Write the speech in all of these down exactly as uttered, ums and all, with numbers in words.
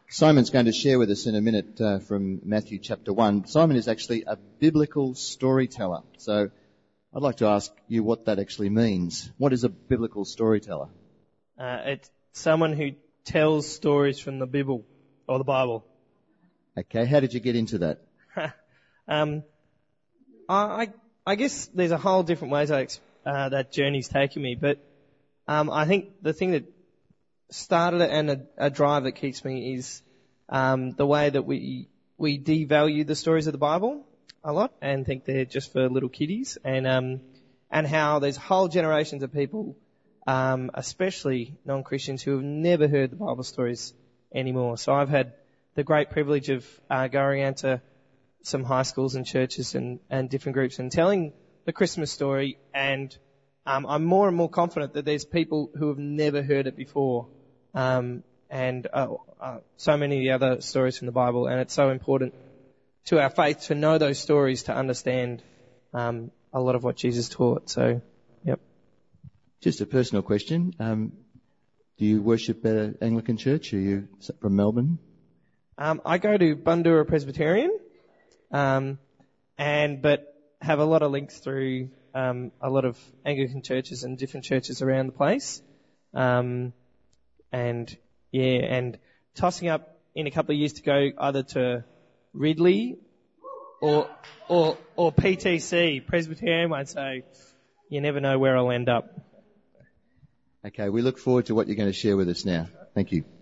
Simon's going to share with us in a minute uh, from Matthew chapter one. Simon is actually a biblical storyteller. So I'd like to ask you what that actually means. What is a biblical storyteller? Uh, it's someone who tells stories from the Bible or the Bible. Okay, how did you get into that? um, I, I guess there's a whole different ways I, uh, that journey's taken me, but um, I think the thing that started it and a, a drive that keeps me is um, the way that we we devalue the stories of the Bible a lot and think they're just for little kiddies, and um, and how there's whole generations of people, um, especially non-Christians, who have never heard the Bible stories anymore. So I've had the great privilege of uh, going out to some high schools and churches and, and different groups and telling the Christmas story, and um, I'm more and more confident that there's people who have never heard it before. Um, and uh, uh, so many of the other stories from the Bible, and it's so important to our faith to know those stories to understand um, a lot of what Jesus taught. So, yep. Just a personal question. Um, do you worship at an Anglican church? Are you from Melbourne? Um, I go to Bundoora Presbyterian, um, and but have a lot of links through um, a lot of Anglican churches and different churches around the place. Um, And, yeah, and tossing up in a couple of years to go either to Ridley or, or, or P T C, Presbyterian one, so you never know where I'll end up. Okay, we look forward to what you're going to share with us now. Thank you.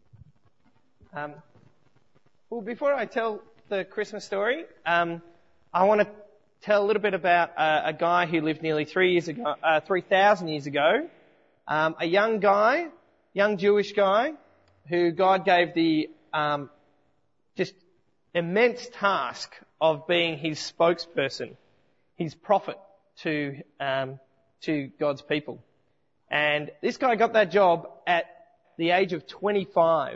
Um, well, before I tell the Christmas story, um, I want to tell a little bit about uh, a guy who lived nearly three years ago, uh, three thousand years ago, um, a young guy, young Jewish guy who God gave the um, just immense task of being his spokesperson, his prophet to um, to God's people. And this guy got that job at the age of twenty-five.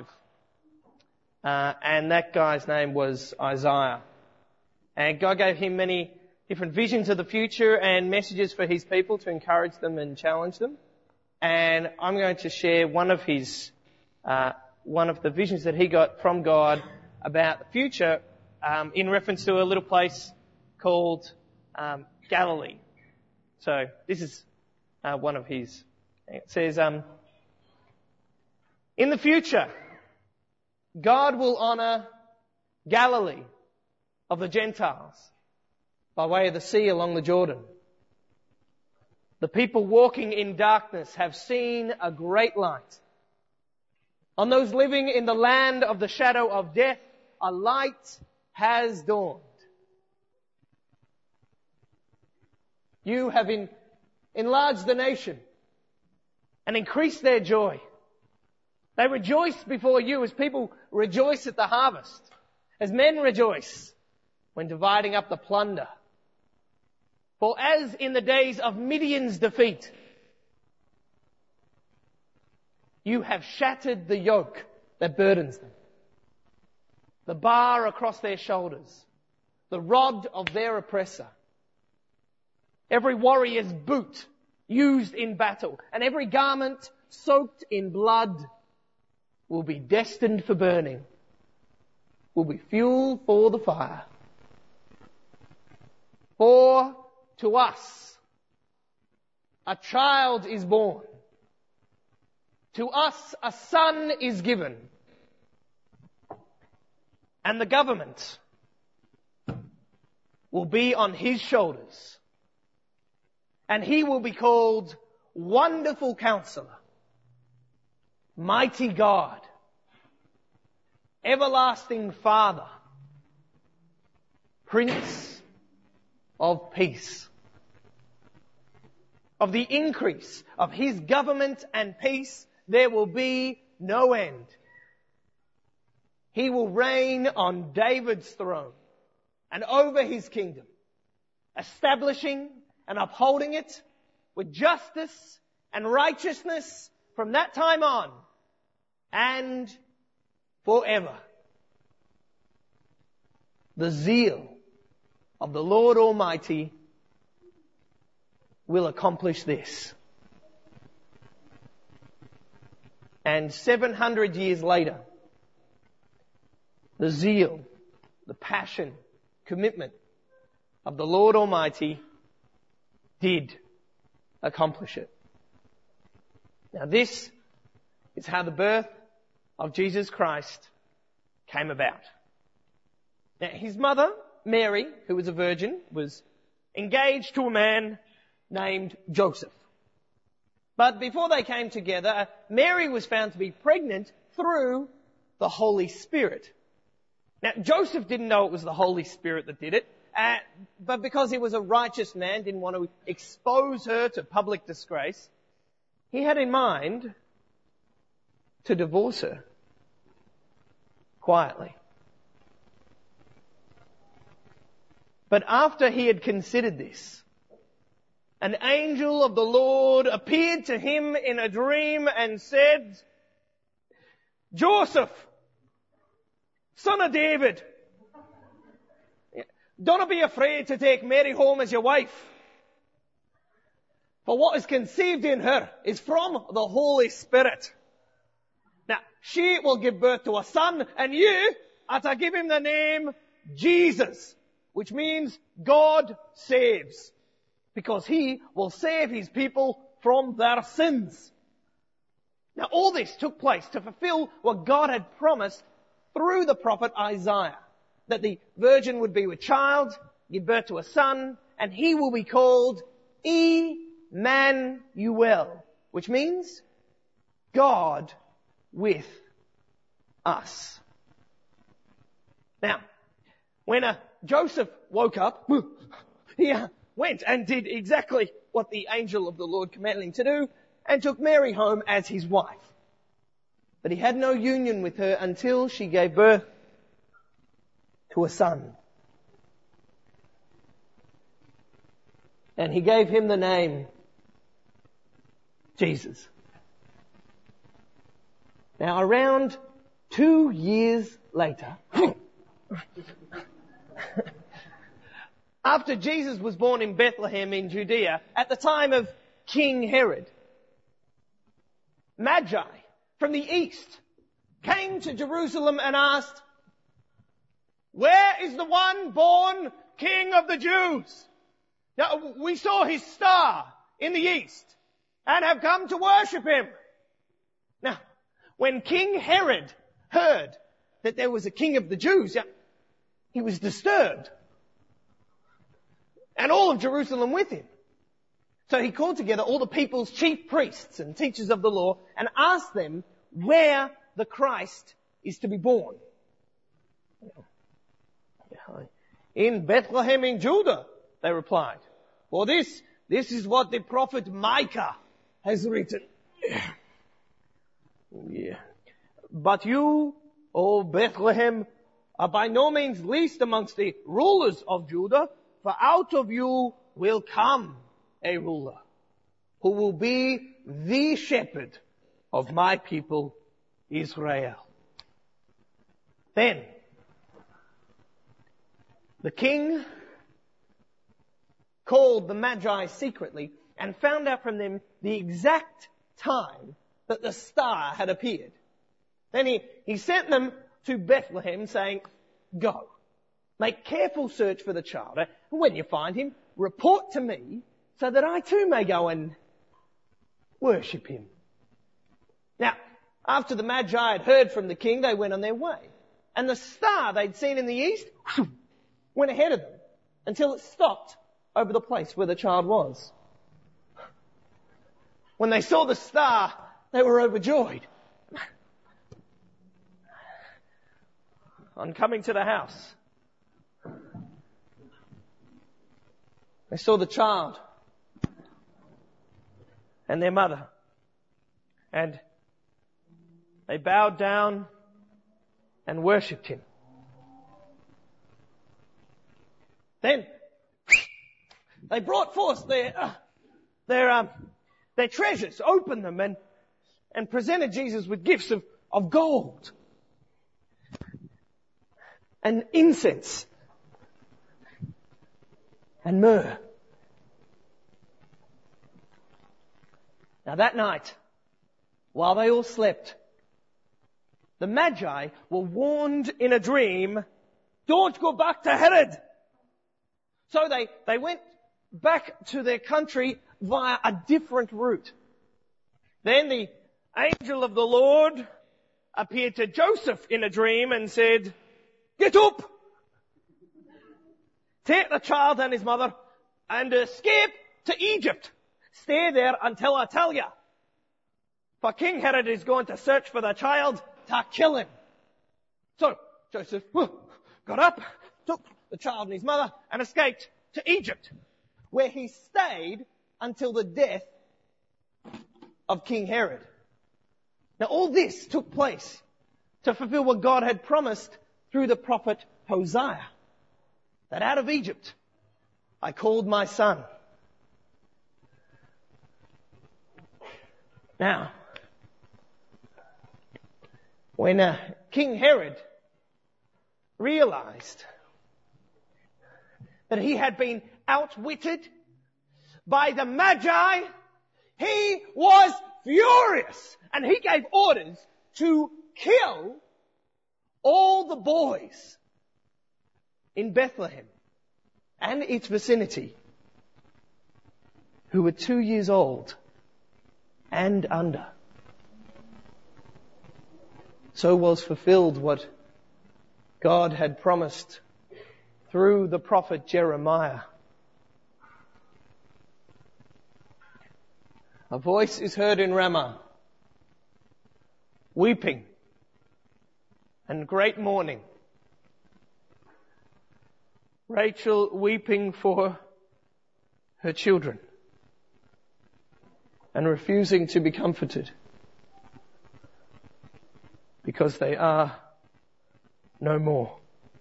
Uh, and that guy's name was Isaiah. And God gave him many different visions of the future and messages for his people to encourage them and challenge them. And I'm going to share one of his, uh, one of the visions that he got from God about the future, um, in reference to a little place called um, Galilee. So this is uh, one of his. It says, um, in the future, God will honour Galilee of the Gentiles by way of the sea along the Jordan. The people walking in darkness have seen a great light. On those living in the land of the shadow of death, a light has dawned. You have in, enlarged the nation and increased their joy. They rejoice before you as people rejoice at the harvest, as men rejoice when dividing up the plunder. For as in the days of Midian's defeat, you have shattered the yoke that burdens them, the bar across their shoulders, the rod of their oppressor, every warrior's boot used in battle, and every garment soaked in blood will be destined for burning, will be fuel for the fire. For to us a child is born, to us a son is given, and the government will be on his shoulders, and he will be called Wonderful Counselor, Mighty God, Everlasting Father, Prince of Peace. Of the increase of his government and peace there will be no end. He will reign on David's throne and over his kingdom, establishing and upholding it with justice and righteousness from that time on and forever. The zeal of the Lord Almighty will accomplish this. And seven hundred years later, the zeal, the passion, commitment of the Lord Almighty did accomplish it. Now this is how the birth of Jesus Christ came about. Now his mother, Mary, who was a virgin, was engaged to a man named Joseph. But before they came together, Mary was found to be pregnant through the Holy Spirit. Now, Joseph didn't know it was the Holy Spirit that did it, uh, but because he was a righteous man, didn't want to expose her to public disgrace, he had in mind to divorce her quietly. But after he had considered this, an angel of the Lord appeared to him in a dream and said, Joseph, son of David, don't be afraid to take Mary home as your wife. For what is conceived in her is from the Holy Spirit. Now, she will give birth to a son, and you are to give him the name Jesus, which means God saves, because he will save his people from their sins. Now, all this took place to fulfill what God had promised through the prophet Isaiah, that the virgin would be with child, give birth to a son, and he will be called Emmanuel, which means God with us. Now, when uh, Joseph woke up, he uh, went and did exactly what the angel of the Lord commanded him to do, and took Mary home as his wife. But he had no union with her until she gave birth to a son. And he gave him the name Jesus. Now, around two years later, after Jesus was born in Bethlehem in Judea, at the time of King Herod, Magi from the east came to Jerusalem and asked, where is the one born King of the Jews? Now, we saw his star in the east and have come to worship him. Now, when King Herod heard that there was a king of the Jews, he was disturbed. And all of Jerusalem with him. So he called together all the people's chief priests and teachers of the law and asked them where the Christ is to be born. In Bethlehem in Judah, they replied. For this, this is what the prophet Micah has written. Yeah. But you, O Bethlehem, are by no means least amongst the rulers of Judah, for out of you will come a ruler who will be the shepherd of my people Israel. Then the king called the Magi secretly and found out from them the exact time that the star had appeared. Then he, he sent them to Bethlehem saying, go, make careful search for the child, and when you find him, report to me so that I too may go and worship him. Now, after the Magi had heard from the king, they went on their way. And the star they'd seen in the east went ahead of them until it stopped over the place where the child was. When they saw the star, they were overjoyed. On coming to the house, they saw the child and their mother, and they bowed down and worshipped him. Then they brought forth their uh, their um, their treasures, opened them, and and presented Jesus with gifts of, of gold and incense and myrrh. Now that night, while they all slept, the Magi were warned in a dream, don't go back to Herod. So they, they went back to their country via a different route. Then the angel of the Lord appeared to Joseph in a dream and said, get up! Take the child and his mother and escape to Egypt. Stay there until I tell you. For King Herod is going to search for the child to kill him. So Joseph got up, took the child and his mother and escaped to Egypt, where he stayed until the death of King Herod. Now all this took place to fulfill what God had promised through the prophet Hosea, that out of Egypt I called my son. Now, when uh, King Herod realized that he had been outwitted by the Magi, he was furious, and he gave orders to kill all the boys in Bethlehem and its vicinity who were two years old and under. So was fulfilled what God had promised through the prophet Jeremiah. A voice is heard in Ramah, weeping and great mourning. Rachel weeping for her children and refusing to be comforted because they are no more.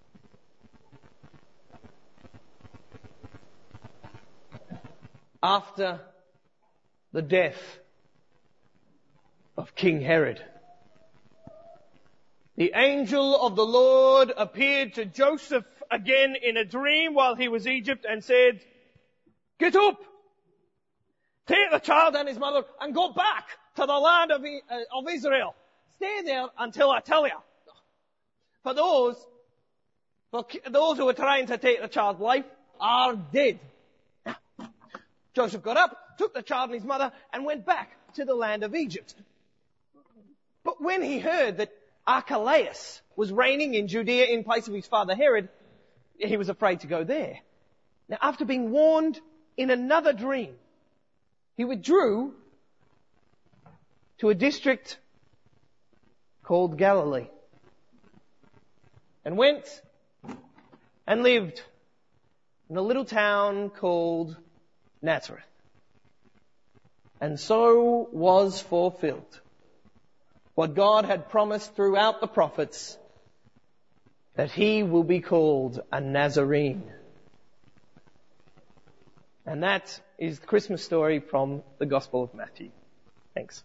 After the death of King Herod, the angel of the Lord appeared to Joseph again in a dream while he was in Egypt and said, get up, take the child and his mother and go back to the land of, uh, of Israel. Stay there until I tell you. For those, for those who were trying to take the child's life are dead. Joseph got up, took the child and his mother and went back to the land of Egypt. But when he heard that Archelaus was reigning in Judea in place of his father Herod, he was afraid to go there. Now, after being warned in another dream, he withdrew to a district called Galilee and went and lived in a little town called Nazareth. And so was fulfilled what God had promised throughout the prophets, that he will be called a Nazarene. And that is the Christmas story from the Gospel of Matthew. Thanks.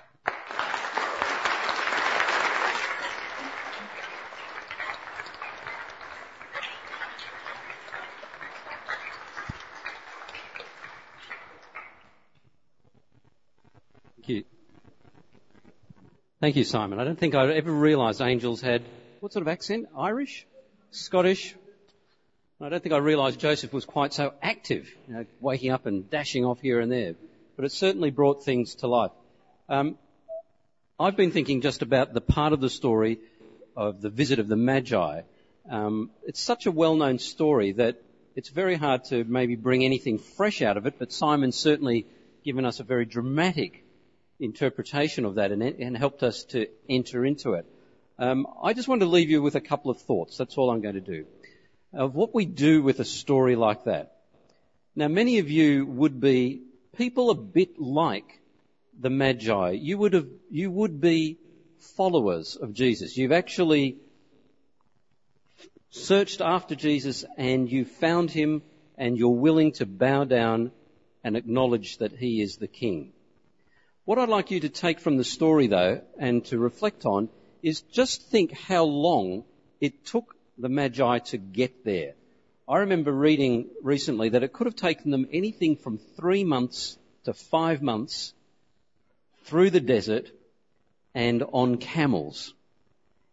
Thank you. Thank you, Simon. I don't think I ever realised angels had, what sort of accent? Irish? Scottish? I don't think I realised Joseph was quite so active, you know, waking up and dashing off here and there. But it certainly brought things to life. Um, I've been thinking just about the part of the story of the visit of the Magi. Um, it's such a well-known story that it's very hard to maybe bring anything fresh out of it, but Simon's certainly given us a very dramatic interpretation of that and, and helped us to enter into it. Um, I just want to leave you with a couple of thoughts. That's all I'm going to do. Of what we do with a story like that. Now, many of you would be people a bit like the Magi. You would have, you would be followers of Jesus. You've actually searched after Jesus and you found him and you're willing to bow down and acknowledge that he is the King. What I'd like you to take from the story, though, and to reflect on, is just think how long it took the Magi to get there. I remember reading recently that it could have taken them anything from three months to five months through the desert and on camels.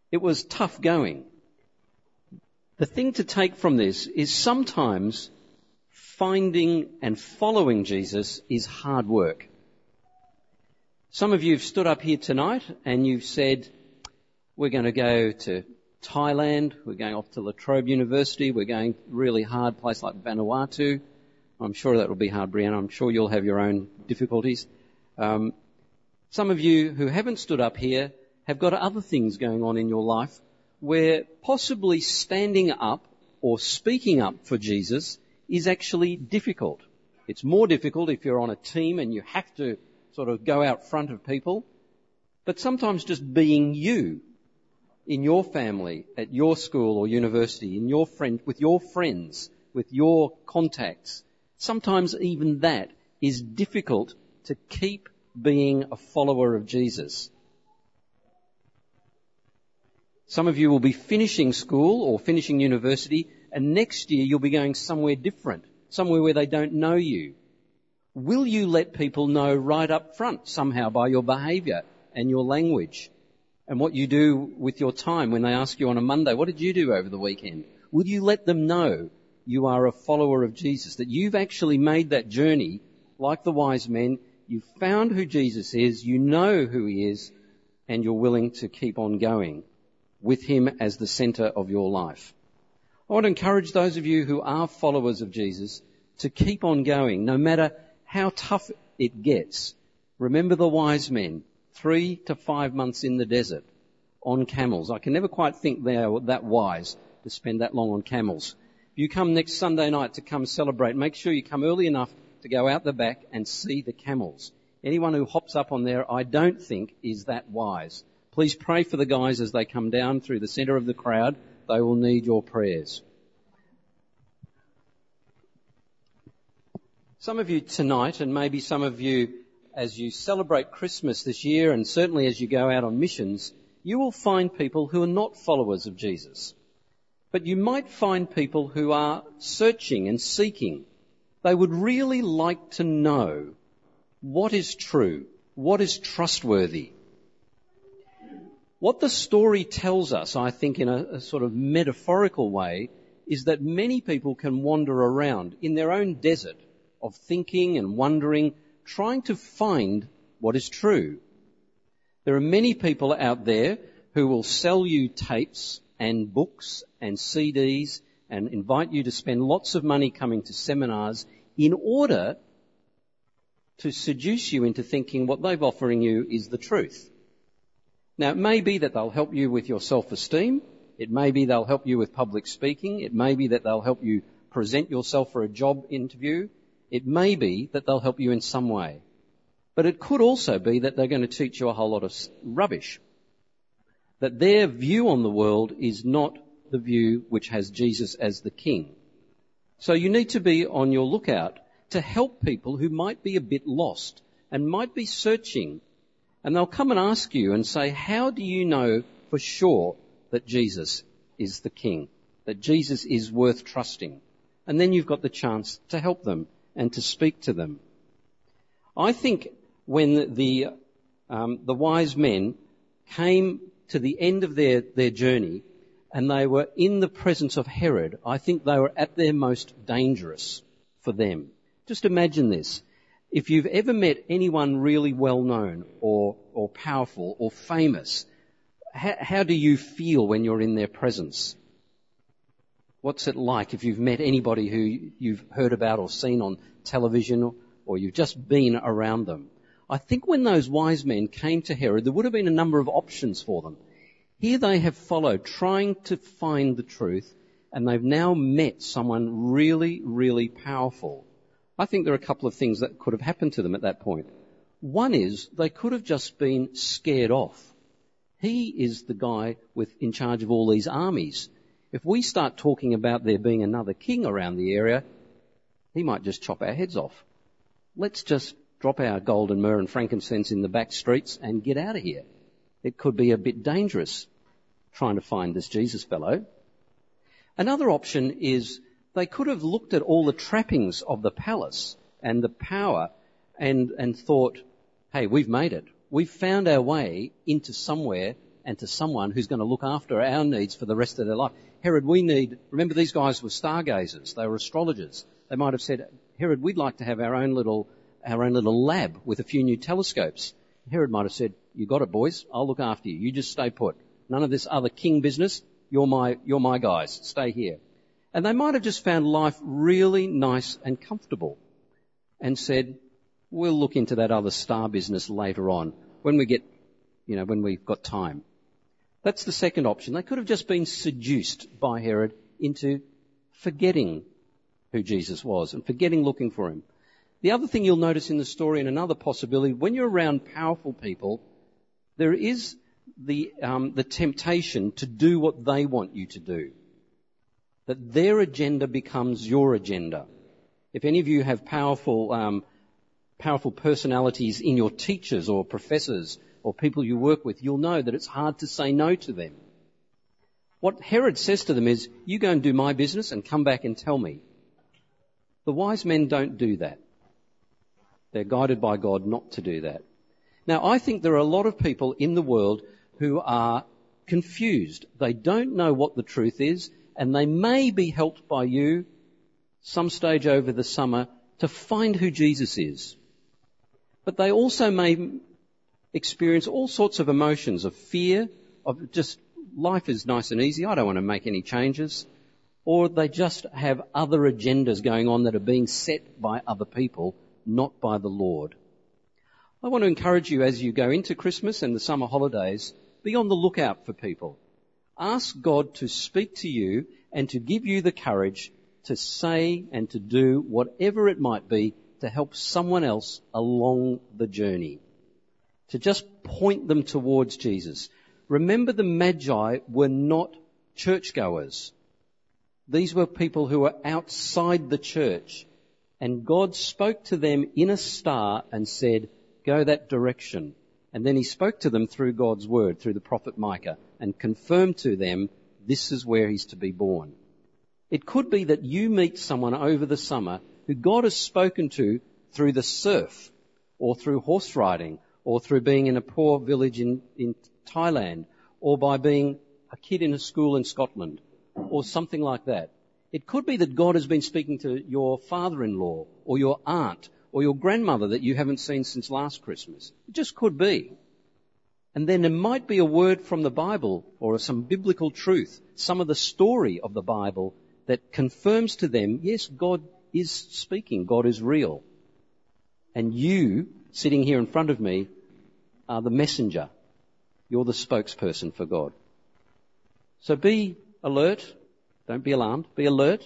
It was tough going. The thing to take from this is sometimes finding and following Jesus is hard work. Some of you have stood up here tonight and you've said, we're going to go to Thailand, we're going off to La Trobe University, we're going really hard place like Vanuatu. I'm sure that will be hard, Brianna. I'm sure you'll have your own difficulties. Um, some of you who haven't stood up here have got other things going on in your life where possibly standing up or speaking up for Jesus is actually difficult. It's more difficult if you're on a team and you have to sort of go out front of people. But sometimes just being you in your family, at your school or university, in your friend, with your friends, with your contacts, sometimes even that is difficult to keep being a follower of Jesus. Some of you will be finishing school or finishing university, and next year you'll be going somewhere different, somewhere where they don't know you. Will you let people know right up front somehow by your behaviour and your language and what you do with your time when they ask you on a Monday, what did you do over the weekend? Will you let them know you are a follower of Jesus, that you've actually made that journey like the wise men, you've found who Jesus is, you know who he is, and you're willing to keep on going with him as the centre of your life. I want to encourage those of you who are followers of Jesus to keep on going, no matter how tough it gets. Remember the wise men, three to five months in the desert on camels. I can never quite think they are that wise to spend that long on camels. If you come next Sunday night to come celebrate, make sure you come early enough to go out the back and see the camels. Anyone who hops up on there, I don't think is that wise. Please pray for the guys as they come down through the centre of the crowd. They will need your prayers. Some of you tonight, and maybe some of you as you celebrate Christmas this year, and certainly as you go out on missions, you will find people who are not followers of Jesus. But you might find people who are searching and seeking. They would really like to know what is true, what is trustworthy. What the story tells us, I think, in a, a sort of metaphorical way, is that many people can wander around in their own desert of thinking and wondering, trying to find what is true. There are many people out there who will sell you tapes and books and C Ds and invite you to spend lots of money coming to seminars in order to seduce you into thinking what they're offering you is the truth. Now, it may be that they'll help you with your self-esteem. It may be they'll help you with public speaking. It may be that they'll help you present yourself for a job interview. It may be that they'll help you in some way. But it could also be that they're going to teach you a whole lot of rubbish. That their view on the world is not the view which has Jesus as the King. So you need to be on your lookout to help people who might be a bit lost and might be searching. And they'll come and ask you and say, how do you know for sure that Jesus is the King, that Jesus is worth trusting? And then you've got the chance to help them and to speak to them. I think when the um, the wise men came to the end of their, their journey and they were in the presence of Herod, I think they were at their most dangerous for them. Just imagine this. If you've ever met anyone really well known or, or powerful or famous, how, how do you feel when you're in their presence? What's it like if you've met anybody who you've heard about or seen on television or, or you've just been around them? I think when those wise men came to Herod, there would have been a number of options for them. Here they have followed, trying to find the truth, and they've now met someone really, really powerful. I think there are a couple of things that could have happened to them at that point. One is they could have just been scared off. He is the guy with in charge of all these armies. If we start talking about there being another king around the area, he might just chop our heads off. Let's just drop our gold and myrrh and frankincense in the back streets and get out of here. It could be a bit dangerous trying to find this Jesus fellow. Another option is they could have looked at all the trappings of the palace and the power and, and thought, hey, we've made it. We've found our way into somewhere and to someone who's going to look after our needs for the rest of their life. Herod, we need, remember these guys were stargazers, they were astrologers. They might have said, Herod, we'd like to have our own little, our own little lab with a few new telescopes. Herod might have said, you got it boys, I'll look after you, you just stay put. None of this other king business, you're my, you're my guys, stay here. And they might have just found life really nice and comfortable and said, we'll look into that other star business later on when we get, you know, when we've got time. That's the second option. They could have just been seduced by Herod into forgetting who Jesus was and forgetting looking for him. The other thing you'll notice in the story, and another possibility, when you're around powerful people, there is the, um, the temptation to do what they want you to do. That their agenda becomes your agenda. If any of you have powerful, um, powerful personalities in your teachers or professors or people you work with, you'll know that it's hard to say no to them. What Herod says to them is, you go and do my business and come back and tell me. The wise men don't do that. They're guided by God not to do that. Now, I think there are a lot of people in the world who are confused. They don't know what the truth is, and they may be helped by you some stage over the summer to find who Jesus is. But they also may experience all sorts of emotions of fear, of just life is nice and easy, I don't want to make any changes. Or they just have other agendas going on that are being set by other people, not by the Lord. I want to encourage you as you go into Christmas and the summer holidays, be on the lookout for people. Ask God to speak to you and to give you the courage to say and to do whatever it might be to help someone else along the journey. To just point them towards Jesus. Remember, the Magi were not churchgoers. These were people who were outside the church. And God spoke to them in a star and said, go that direction. And then he spoke to them through God's word, through the prophet Micah, and confirmed to them, this is where he's to be born. It could be that you meet someone over the summer who God has spoken to through the surf, or through horse riding, or through being in a poor village in, in Thailand, or by being a kid in a school in Scotland, or something like that. It could be that God has been speaking to your father-in-law, or your aunt, or your grandmother that you haven't seen since last Christmas. It just could be. And then there might be a word from the Bible, or some biblical truth, some of the story of the Bible that confirms to them, yes, God is speaking, God is real. And you, sitting here in front of me, are the messenger. You're the spokesperson for God. So be alert. Don't be alarmed. Be alert.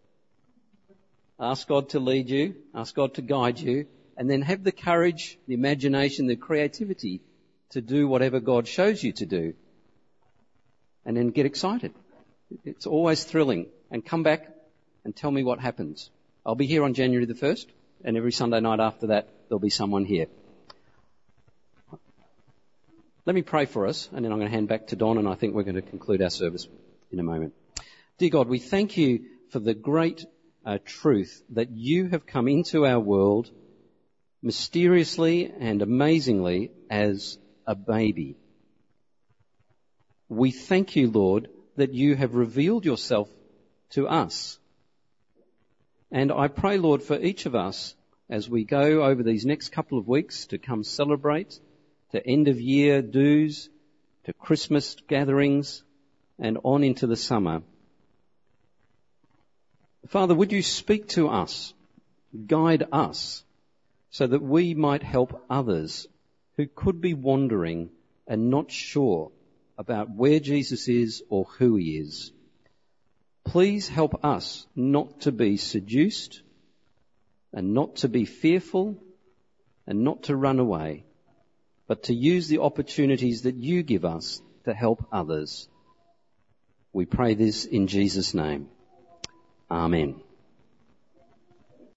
Ask God to lead you. Ask God to guide you. And then have the courage, the imagination, the creativity to do whatever God shows you to do. And then get excited. It's always thrilling. And come back and tell me what happens. I'll be here on January the first. And every Sunday night after that, there'll be someone here. Let me pray for us, and then I'm going to hand back to Don, and I think we're going to conclude our service in a moment. Dear God, we thank you for the great uh, truth that you have come into our world mysteriously and amazingly as a baby. We thank you, Lord, that you have revealed yourself to us. And I pray, Lord, for each of us as we go over these next couple of weeks to come celebrate, to end of year dues, to Christmas gatherings, and on into the summer. Father, would you speak to us, guide us, so that we might help others who could be wandering and not sure about where Jesus is or who he is. Please help us not to be seduced and not to be fearful and not to run away, but to use the opportunities that you give us to help others. We pray this in Jesus' name. Amen.